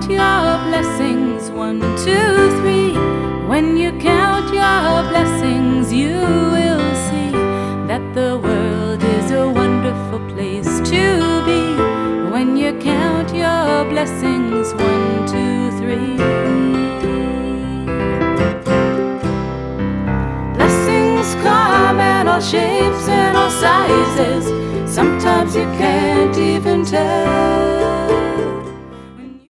count your blessings, 1, 2, 3. When you count your blessings, you will see that the world is a wonderful place to be. When you count your blessings, 1, 2, 3. Blessings come in all shapes and all sizes. Sometimes you can't even tell.